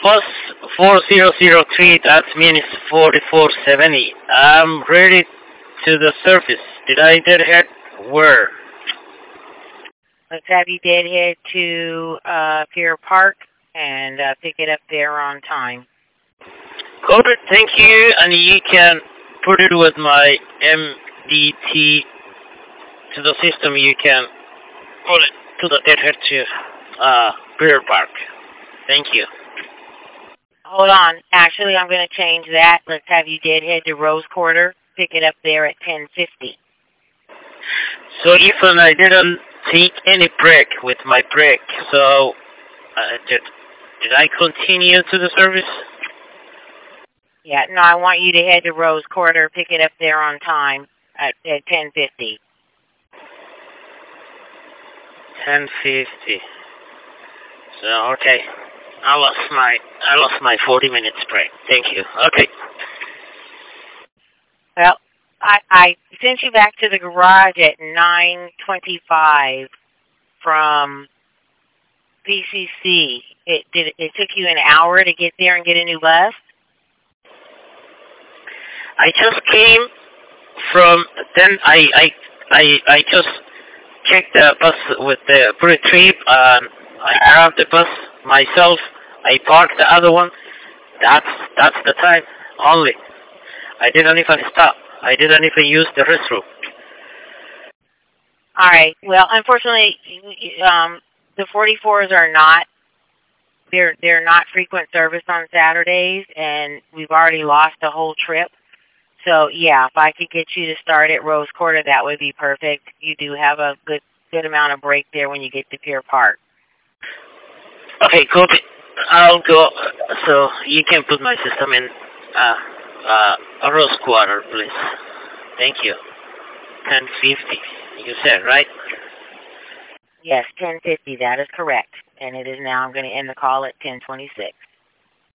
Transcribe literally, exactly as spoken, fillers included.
bus four zero zero three, that means forty-four seventy. I'm ready to the surface. Did I deadhead? Where? Let's have you deadhead to uh, Pier Park and uh, pick it up there on time. Copy, thank you, and you can put it with my M D T to the system. You can put it to the deadhead to uh, Pier Park. Thank you. Hold on. Actually, I'm going to change that. Let's have you deadhead to Rose Quarter. Pick it up there at ten fifty. So even I didn't take any break with my break, so uh, did, did I continue to the service? Yeah, no, I want you to head to Rose Quarter. Pick it up there on time at, at ten fifty. ten fifty. So, okay. I lost my I lost my forty minutes break. Thank you. Okay. Well, I, I sent you back to the garage at nine twenty-five from P C C. It did. It took you an hour to get there and get a new bus? I just came from, then I I I, I just checked the bus with the pre-trip. Um, I grabbed the bus myself. I parked the other one. That's that's the time only. I didn't even stop. I didn't even use the restroom. All right. Well, unfortunately, um, the forty-fours are not. They're they're not frequent service on Saturdays, and we've already lost the whole trip. So yeah, if I could get you to start at Rose Quarter, that would be perfect. You do have a good good amount of break there when you get to Pier Park. Okay, cool. I'll go. So you can put my system in uh, uh, a Rose Quarter, please. Thank you. ten fifty, you said, right? Yes, ten fifty. That is correct. And it is now. I'm going to end the call at ten twenty-six.